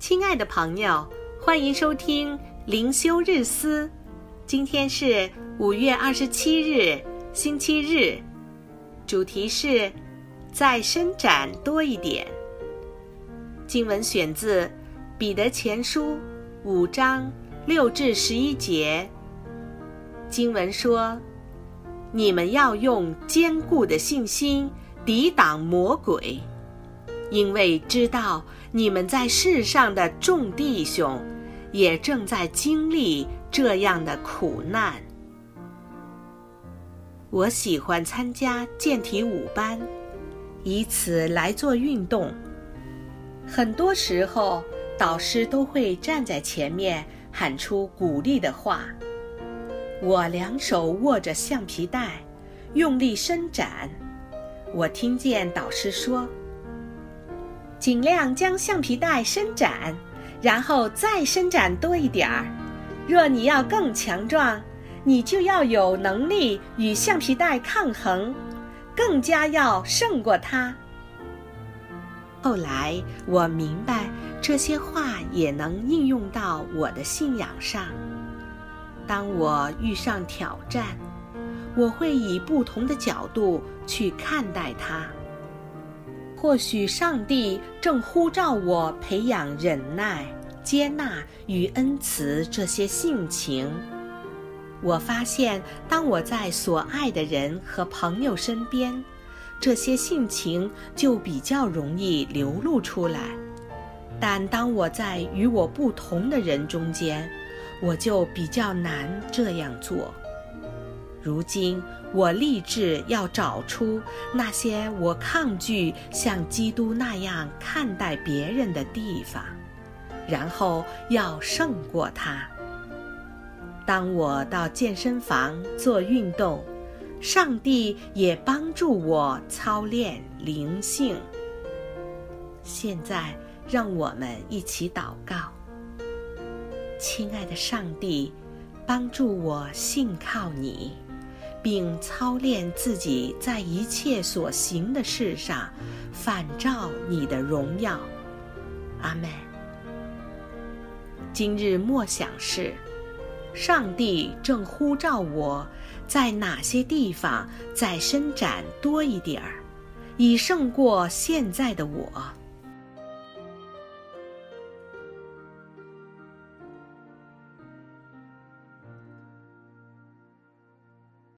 亲爱的朋友，欢迎收听灵修日思。今天是5月27日，星期日。主题是再伸展多一点。经文选自彼得前书5章6至11节。经文说，你们要用坚固的信心抵挡魔鬼，因为知道你们在世上的众弟兄也正在经历这样的苦难。我喜欢参加健体舞班，以此来做运动。很多时候，导师都会站在前面喊出鼓励的话。我2手握着橡皮带，用力伸展。我听见导师说，尽量将橡皮带伸展，然后再伸展多一点儿。若你要更强壮，你就要有能力与橡皮带抗衡，更加要胜过它。后来我明白，这些话也能应用到我的信仰上。当我遇上挑战，我会以不同的角度去看待它。或许上帝正呼召我培养忍耐、接纳与恩慈这些性情。我发现，当我在所爱的人和朋友身边，这些性情就比较容易流露出来。但当我在与我不同的人中间，我就比较难这样做。如今我立志要找出那些我抗拒像基督那样看待别人的地方，然后要胜过它。当我到健身房做运动，上帝也帮助我操练灵性。现在让我们一起祷告。亲爱的上帝，帮助我信靠你，并操练自己在一切所行的事上反照你的荣耀。阿们。今日默想是，上帝正呼召我在哪些地方再伸展多一点儿，以胜过现在的我。